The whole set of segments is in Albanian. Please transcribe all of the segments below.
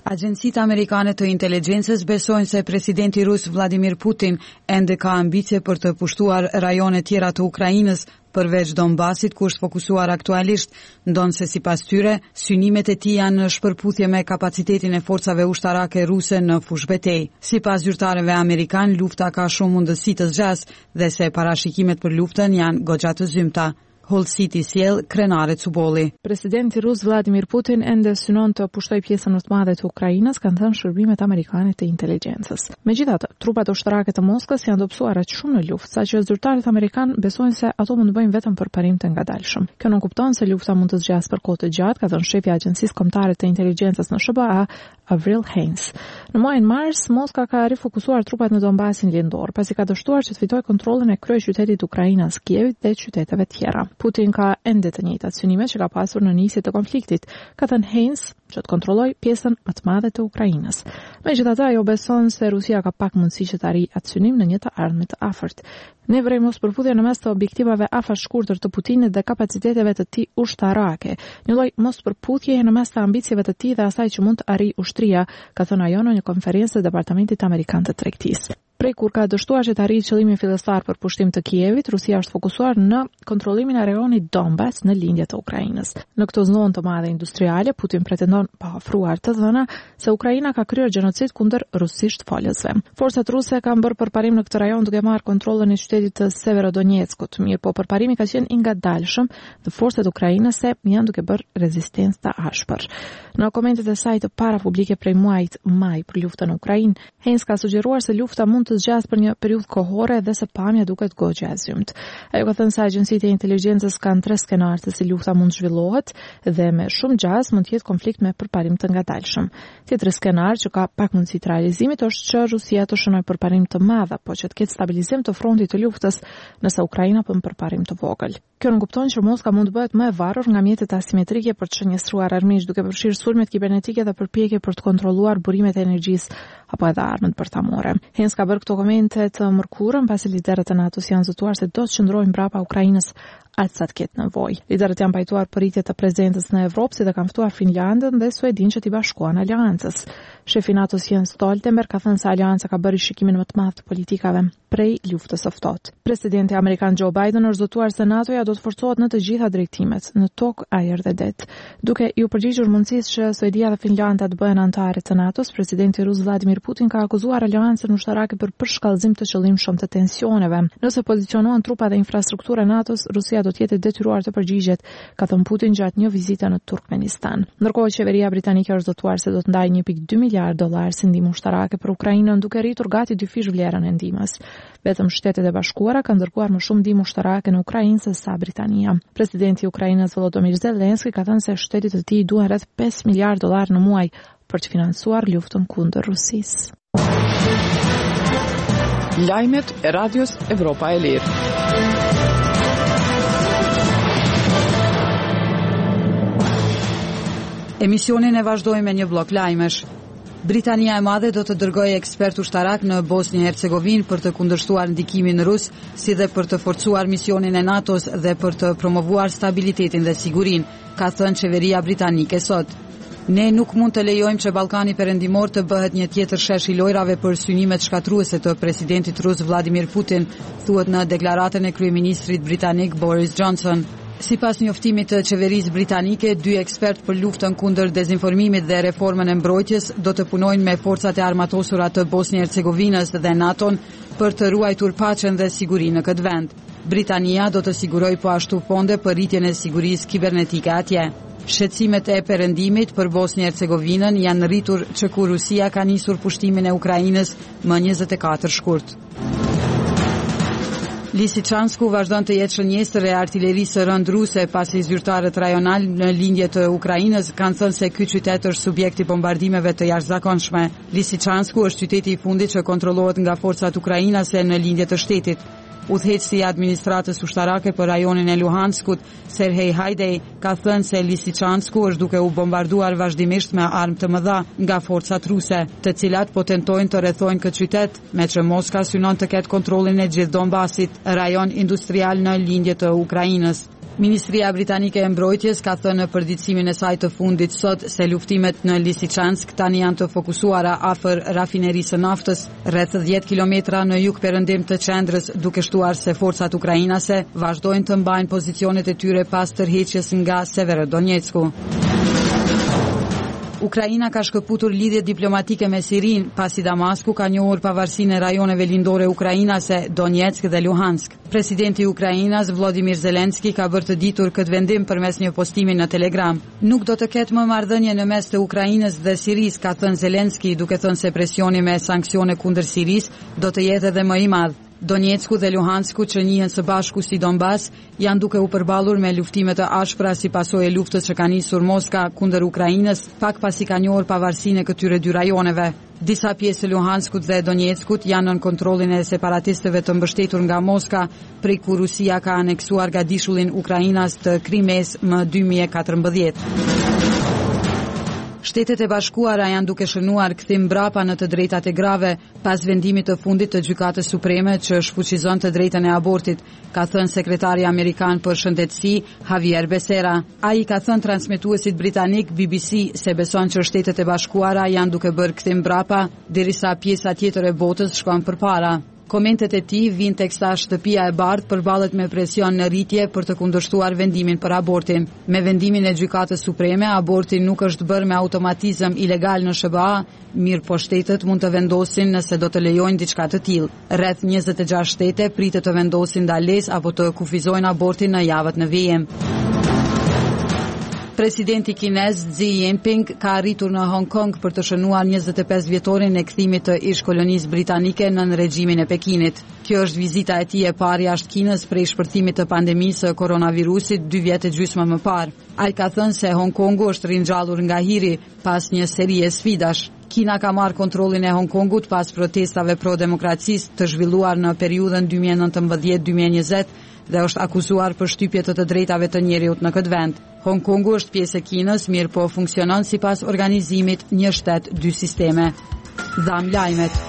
Agjencitë amerikane të inteligjencës besojnë se presidenti rus Vladimir Putin ende ka ambicie për të pushtuar rajone tjera të Ukrainës përveç Donbasit, ku është fokusuar aktualisht, ndonse sipas tyre, synimet e tij janë në shpërputhje me kapacitetin e forcave ushtarake ruse në fushbetejë. Sipas zyrtarëve amerikan, lufta ka shumë mundësi të zgjas dhe se parashikimet për luftën janë goxha të zymta. Hull City sjell krenare Cubolli. Presidenti rus Vladimir Putin ende synon të pushtoj pjesën më të madhe të Ukrainës, kanë thënë shërbimet amerikane të inteligjencës. Megjithatë, trupat ushtarake të Moskës janë dobësuar aq shumë në luftë, saqë zyrtarët amerikanë besojnë se ato mund të bëjnë vetëm përparim të ngadalshëm. Kjo nuk kupton se lufta mund të zgjas për kohë të gjatë, ka thënë shefi i Agjencisë Kombëtare të Inteligjencës në SBA, Avril Haines. Në muajin mars, Moska ka rifokusuar trupat në Donbasin lindor, pasi ka dështuar që të fitojë kontrollin e kryeqytetit të Ukrainës, Kievit dhe qyteteve tjera. Putin ka ende të njëjtat synime që ka pasur në nisje të konfliktit, ka thënë Haines, që të kontrollojë pjesën më të madhe të Ukrainës. Megjithatë, ajo beson se Rusia ka pak mundësi që të arrijë atë synim në një të ardhme të afërt. Ne vërejmë mospërputhje në mes të objektivave afërshkurtër të Putinit dhe kapaciteteve të tij ushtarake, një lloj mospërputhjeje në mes të ambicieve të tij dhe asaj që mund të arrijë ushtria, ka thënë ajo në një konferencë të Departamentit Amerikan të Tregtisë. Prej kur ka dështuar që të arrijë qëllimin fillestar për pushtim të Kievit, Rusia është fokusuar në kontrollimin e rajonit Donbas në lindje të Ukrainës. Në këtë zonë të madhe industriale, Putin pretendon pa ofruar të dhëna se Ukraina ka kryer gjenocid kundër rusisht folësve. Forcat ruse kanë bërë përparim në këtë rajon duke marrë kontrollin e qytetit të Severodonetskut, mirë po përparimi ka qenë i ngadalshëm dhe forcat ukrainase janë duke bërë rezistencë të ashpër. Në komentet e saj të para publike prej muajit maj për luftën në Ukrainë, Haines ka sugjeruar se lufta mund të zgjas për një periudhë kohore dhe se pamja duket goxha e zymt. Ajo ka thënë se agjencitë e inteligjencës kanë 3 skenarë se si lufta mund zhvillohet dhe me shumë gjas mund të jetë konflikt me përparim të ngadalshëm. Tjetri skenar që ka pak mundësi të realizimit është që Rusia të shënojë përparim të madh apo që të ketë stabilizim të frontit të luftës nëse Ukraina bën përparim të vogël. Kjo nuk kupton që Moska mund të bëhet më e varur nga mjetet asimetrike për të shënjestruar armiq duke përfshirë sulmet kibernetike dhe përpjekje për të kontrolluar burimet e energjisë apo edhe armët bërtamore. Haines ka bërë këto komente të mërkurën pasi liderët e NATO-s janë zëtuar se do të qëndrojnë mbrapa Ukrainës aq sa të ketë nevojë. Liderët janë pajtuar për rritje të prezencës në Evropë, si dhe kanë ftuar Finlandën dhe Suedin që t'i bashkuan aleancës. Shefi NATO-s Jens Stoltenberg ka thënë se aleanca ka bërë shikimin më të madh të politikave prej luftës së ftohtë. Presidenti amerikan Joe Biden është zëtuar se NATO-ja do të forcohet në të gjitha drejtimet, në tokë, ajër dhe det. Duke ju përgjigjur mundësisë që Suedia dhe Finlanda të bëhen anëtare të NATO-s, presidenti rus Vladimir Putin ka akuzuar aleancën ushtarake për përshkallëzim të qëllimshëm të tensioneve. Nëse pozicionohen trupa dhe infrastruktura e NATO-s, Rusia do të jetë detyruar të përgjigjet, ka thënë Putin gjatë një vizite në Turkmenistan. Ndërkohë, qeveria britanike është zëtuar se do të ndajë 1.2 miliard dollar si ndihmë ushtarake për Ukrainën, duke rritur gati 2 fish vlerën e ndihmës. Vetëm Shtetet e Bashkuara kanë dërguar më shumë ndihmë ushtarake në Ukrainë se sa Britania. Presidenti i Ukrainës Volodymyr Zelensky ka thënë se shtetit e tij duhen rreth 5 miliard dollar në muaj për të financuar luftën kundër Rusisë. Lajmet e Radios Evropa e Lirë. Emisionin e vazhdojmë me një blok lajmesh. Britania e Madhe do të dërgojë ekspert ushtarak në Bosnjë-Hercegovinë për të kundërshtuar ndikimin rus, si dhe për të forcuar misionin e NATO-s dhe për të promovuar stabilitetin dhe sigurinë, ka thënë qeveria britanike sot. Ne nuk mund të lejojmë që Ballkani Perëndimor të bëhet një tjetër shesh i lojrave për synimet shkatruese të presidentit rus Vladimir Putin, thuhet në deklaratën e kryeministrit britanik Boris Johnson. Sipas njoftimit të qeverisë britanike, 2 ekspertë për luftën kundër dezinformimit dhe reformën e mbrojtjes do të punojnë me forcat e armatosura të Bosnjë-Hercegovinës dhe NATO-n për të ruajtur paqen dhe sigurinë në këtë vend. Britania do të sigurojë po ashtu fonde për rritjen e sigurisë kibernetike atje. Shqetësimet e perëndimit për Bosnjë-Hercegovinën janë rritur që kur Rusia ka nisur pushtimin e Ukrainës më 24 shkurt. Lisiçansku vazhdon të jetë shënjestër e artillerisë rënd ruse pasi zyrtarët rajonal në lindje të Ukrainës kanë thënë se ky qytet është subjekt i bombardimeve të jashtëzakonshme. Lisiçansku është qyteti i fundit që kontrollohet nga forcat ukrainase në lindje të shtetit. Udhëheqësi i administratës ushtarake për rajonin e Luhanskut, Serhej Hajdej, ka thënë se Lisiçansku është duke u bombarduar vazhdimisht me armë të mëdha nga forcat ruse, të cilat po tentojnë të rrethojnë këtë qytet, me që Moska synon të ketë kontrollin e gjithë Donbasit, rajon industrial në lindje të Ukrainës. Ministria britanike e mbrojtjes ka thënë në përditësimin e saj të fundit sot se luftimet në Lisichansk tani janë të fokusuara afër rafinerisë së naftës, rreth 10 kilometra në jug-perëndim të qendrës, duke shtuar se forcat ukrainase vazhdojnë të mbajnë pozicionet e tyre pas tërheqjes nga Severodonetsku. Ukraina ka shkëputur lidhje diplomatike me Sirin, pasi Damasku ka njohur pavarësinë e rajoneve lindore ukrainase Donetsk dhe Luhansk. Presidenti i Ukrainës Volodymyr Zelensky ka bërë të ditur këtë vendim përmes një postimi në Telegram. Nuk do të ketë më marrëdhënie në mes të Ukrainës dhe Sirisë, ka thënë Zelensky, duke thënë se presioni me sanksione kundër Sirisë do të jetë edhe më i madh. Donetsku dhe Luhansku, që njihen së bashku si Donbas, janë duke u përballur me luftime të ashpra si pasojë e luftës që ka nisur Moska kundër Ukrainës, pak pasi ka njohur pavarësinë e këtyre dy rajoneve. Disa pjesë të Luhanskut dhe Donetskut janë nën kontrollin e separatistëve të mbështetur nga Moska, prej kur Rusia ka aneksuar gadishullin Ukrainas të Krimes më 2014. Shtetet e Bashkuara janë duke shënuar kthim mbrapa në të drejtat e grave pas vendimit të fundit të Gjykatës Supreme që shfuqizon të drejtën e abortit, ka thënë sekretari amerikan për shëndetësi Javier Becerra. Ai ka thënë transmetuesit britanik BBC se beson që Shtetet e Bashkuara janë duke bërë kthim mbrapa derisa pjesa tjetër e botës shkon përpara. Komentet e tij vijnë teksa Shtëpia e Bardhë përballet me presion në rritje për të kundërshtuar vendimin për abortin. Me vendimin e Gjykatës Supreme, aborti nuk është bërë me automatizëm ilegal në SBA, mirë po shtetet mund të vendosin nëse do të lejojnë diçka të tillë. Rreth 26 shtete pritet të vendosin ndalesë apo të kufizojnë abortin në javët në vijim. Presidenti kinez Xi Jinping ka arritur në Hong Kong për të shënuar 25 vjetorin e kthimit të ish-kolonisë britanike nën regjimin e Pekinit. Kjo është vizita e tij e parë jashtë Kinës prej shpërthimit të pandemisë së koronavirusit 2 vjet e gjysmë më parë. Ai ka thënë se Hong Kongu është ringjallur nga hiri pas një serie sfidash. Kina ka marrë kontrollin e Hong Kongut pas protestave pro-demokracisë të zhvilluar në periudhën 2019-2020 dhe është akuzuar për shtypje të drejtave të njerëzit në këtë vend. Hong Kongu është pjesë e Kinës, mirë po funksionon sipas organizimit një shtet, dy sisteme. Dham lajmet.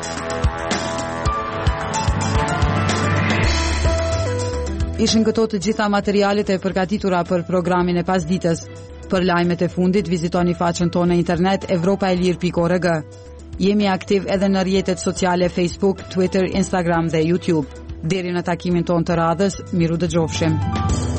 Ishin këto të gjitha materialet e përgatitura për programin e pasdites. Për lajmet e fundit, vizitoni faqen tonë në internet europaelir.org. Jemi aktiv edhe në rrjetet sociale Facebook, Twitter, Instagram dhe YouTube. Deri në takimin tonë të radhës, miru dëgjofshim.